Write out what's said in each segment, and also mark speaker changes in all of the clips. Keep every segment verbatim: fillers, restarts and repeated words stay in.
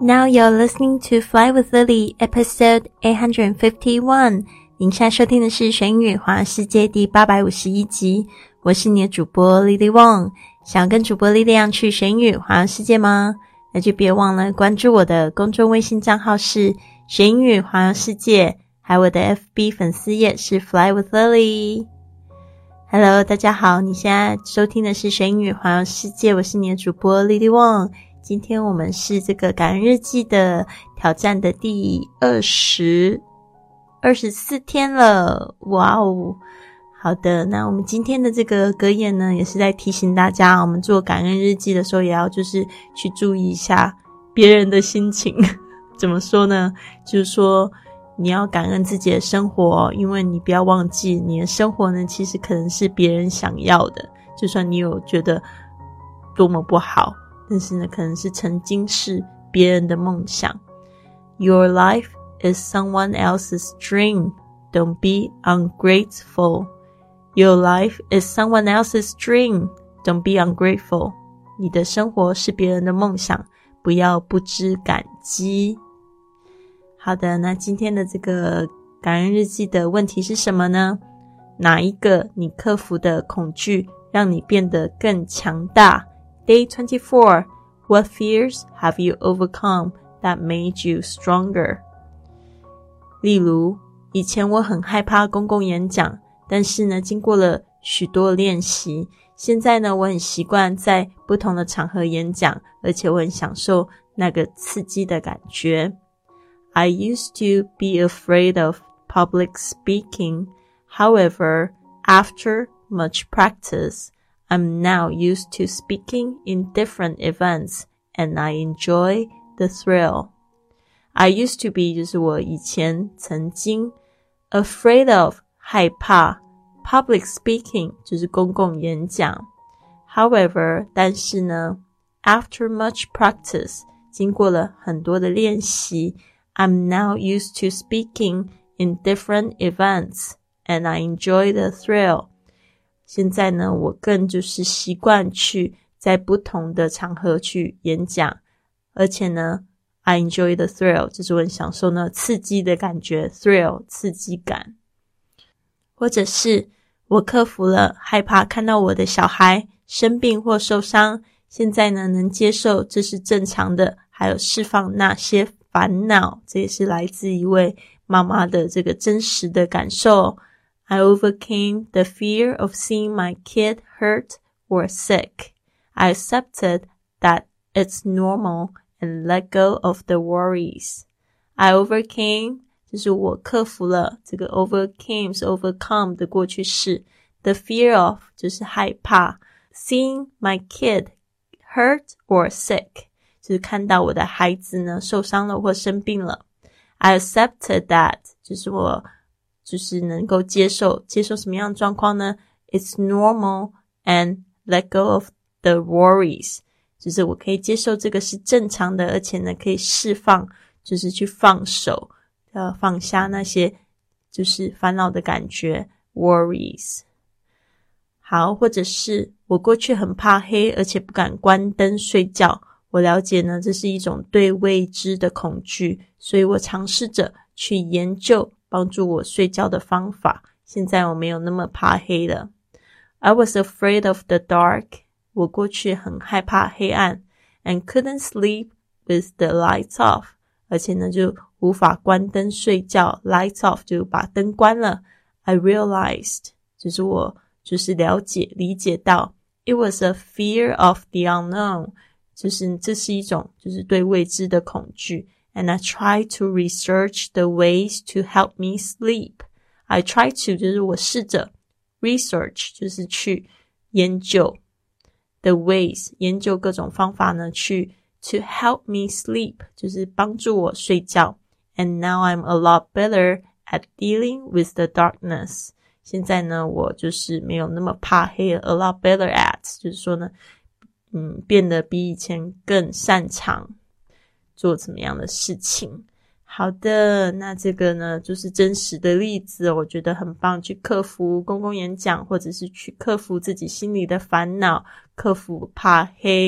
Speaker 1: Now you're listening to Fly with Lily, episode eight fifty-one. 您现在收听的是玄宇环游世界第八百五十一集。我是你的主播 Lily Wong。想要跟主播 Lily 一样去玄宇环游世界吗？那就别忘了关注我的公众微信账号是玄宇环游世界，还有我的 F B 粉丝页是 Fly with Lily。Hello， 大家好，你现在收听的是玄宇环游世界，我是你的主播 Lily Wong。今天我们是这个感恩日记的挑战的第二十、二十四天了，哇哦！好的，那我们今天的这个格言呢，也是在提醒大家，我们做感恩日记的时候，也要就是去注意一下别人的心情。怎么说呢？就是说你要感恩自己的生活，因为你不要忘记，你的生活呢，其实可能是别人想要的，就算你有觉得多么不好。但是呢，可能是曾经是别人的梦想。Your life is someone else's dream. Don't be ungrateful. Your life is someone else's dream. Don't be ungrateful. 你的生活是别人的梦想，不要不知感激。好的，那今天的这个感恩日记的问题是什么呢？哪一个你克服的恐惧让你变得更强大？Day twenty-four. What fears have you overcome that made you stronger? 例如，以前我很害怕公共演讲，但是呢，经过了许多练习，现在呢，我很习惯在不同的场合演讲，而且我很享受那个刺激的感觉。I used to be afraid of public speaking. However, after much practice,I'm now used to speaking in different events, and I enjoy the thrill. I used to be 就是我以前曾经 afraid of 害怕 public speaking 就是公共演讲 However 但是呢 after much practice 经过了很多的练习 I'm now used to speaking in different events, and I enjoy the thrill.现在呢，我更就是习惯去在不同的场合去演讲，而且呢 I enjoy the thrill 就是我很享受呢刺激的感觉 thrill 刺激感。或者是我克服了害怕看到我的小孩生病或受伤，现在呢能接受这是正常的，还有释放那些烦恼，这也是来自一位妈妈的这个真实的感受。I overcame the fear of seeing my kid hurt or sick. I accepted that it's normal and let go of the worries. I overcame 就是我克服了，这个 overcame 是 overcome 的过去式， the fear of 就是害怕， seeing my kid hurt or sick 就是看到我的孩子呢受伤了或生病了。I accepted that 就是我就是能够接受接受什么样的状况呢？ It's normal and let go of the worries 就是我可以接受这个是正常的，而且呢可以释放，就是去放手呃，放下那些就是烦恼的感觉 worries。 好，或者是我过去很怕黑，而且不敢关灯睡觉，我了解呢这是一种对未知的恐惧，所以我尝试着去研究帮助我睡觉的方法，现在我没有那么怕黑了。 I was afraid of the dark 我过去很害怕黑暗 and couldn't sleep with the lights off 而且呢就无法关灯睡觉 lights off 就把灯关了。 I realized 就是我就是了解理解到 it was a fear of the unknown 就是这是一种就是对未知的恐惧And I try to research the ways to help me sleep. I try to 就是我试着 research 就是去研究 the ways 研究各种方法呢去 to help me sleep 就是帮助我睡觉。And now I'm a lot better at dealing with the darkness. 现在呢我就是没有那么怕黑了 a lot better at 就是说呢嗯变得比以前更擅长做怎么样的事情。好的，那这个呢就是真实的例子，我觉得很棒，去克服公共演讲，或者是去克服自己心里的烦恼，克服怕黑，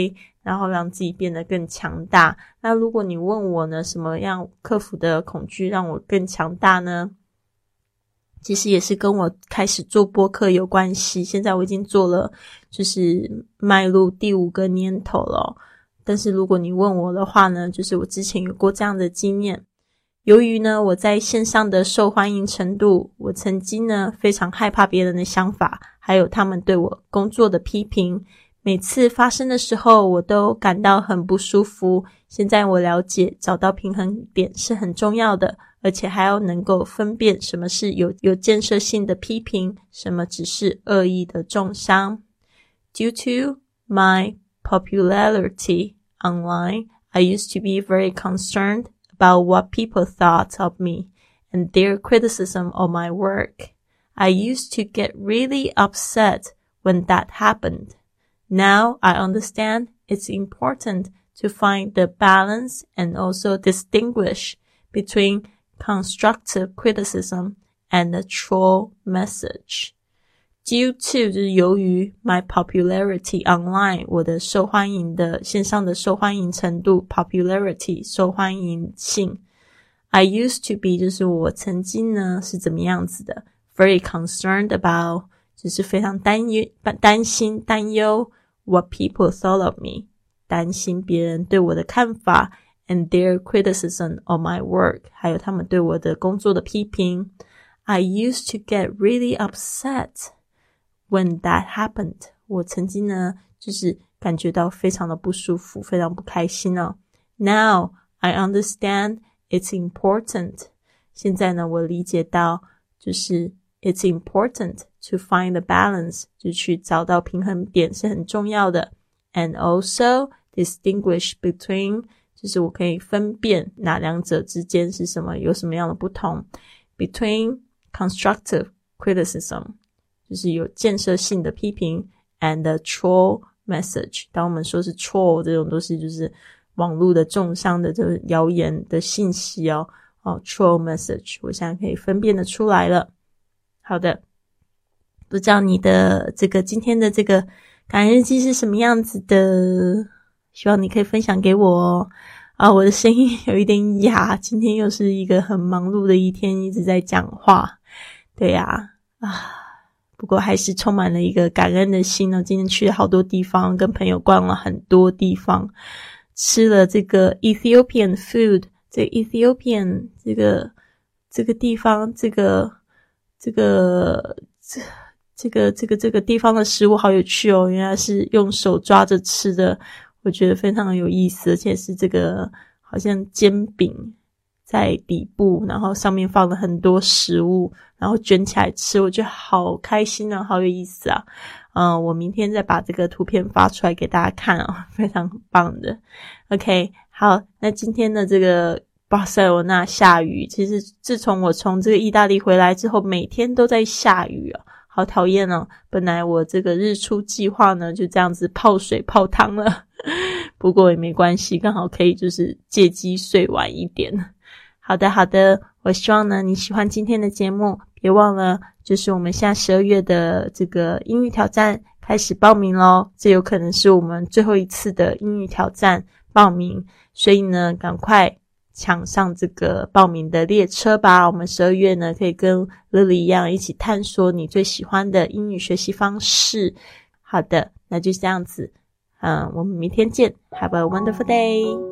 Speaker 1: 然后让自己变得更强大。那如果你问我呢，什么样克服的恐惧让我更强大呢？其实也是跟我开始做播客有关系。现在我已经做了就是迈入第五个年头了，但是如果你问我的话呢，就是我之前有过这样的经验。由于呢我在线上的受欢迎程度，我曾经呢非常害怕别人的想法，还有他们对我工作的批评。每次发生的时候我都感到很不舒服。现在我了解找到平衡点是很重要的，而且还要能够分辨什么是有有建设性的批评，什么只是恶意的重伤。Due to my popularity online, I used to be very concerned about what people thought of me and their criticism of my work. I used to get really upset when that happened. Now I understand it's important to find the balance and also distinguish between constructive criticism and a troll message. Due to 就是由于 my popularity online 我的受欢迎的线上的受欢迎程度 popularity 受欢迎性 I used to be 就是我曾经呢是怎么样子的 very concerned about 就是非常担忧担心担忧 what people thought of me 担心别人对我的看法 and their criticism of my work 还有他们对我的工作的批评 I used to get really upset when that happened 我曾经呢就是感觉到非常的不舒服非常不开心哦 Now I understand it's important 现在呢我理解到就是 it's important to find the balance 就去找到平衡点是很重要的 and also distinguish between 就是我可以分辨哪两者之间是什么有什么样的不同 between constructive criticism就是有建设性的批评 and a troll message 当我们说是 troll 这种都是就是网络的重伤的这个谣言的信息哦哦 troll message 我现在可以分辨得出来了好的不知道你的这个今天的这个感恩日记是什么样子的希望你可以分享给我哦啊我的声音有一点哑今天又是一个很忙碌的一天一直在讲话对呀 啊, 啊不过还是充满了一个感恩的心呢。今天去了好多地方，跟朋友逛了很多地方，吃了这个 Ethiopian food， 这 Ethiopian 这个这个地方，这个这个这这个这个这个地方的食物好有趣哦，原来是用手抓着吃的，我觉得非常有意思，而且是这个好像煎饼在底部，然后上面放了很多食物，然后卷起来吃，我觉得好开心啊，好有意思啊。嗯，我明天再把这个图片发出来给大家看啊，非常棒的。OK， 好，那今天的这个巴塞罗那下雨，其实自从我从这个意大利回来之后，每天都在下雨啊，好讨厌哦。本来我这个日出计划呢，就这样子泡水泡汤了，不过也没关系，刚好可以就是借机睡晚一点。好的好的，我希望呢你喜欢今天的节目，别忘了就是我们现在十二月的这个英语挑战开始报名咯，这有可能是我们最后一次的英语挑战报名，所以呢赶快抢上这个报名的列车吧，我们十二月呢可以跟 Lily 一样一起探索你最喜欢的英语学习方式。好的，那就这样子，嗯，我们明天见， Have a wonderful day。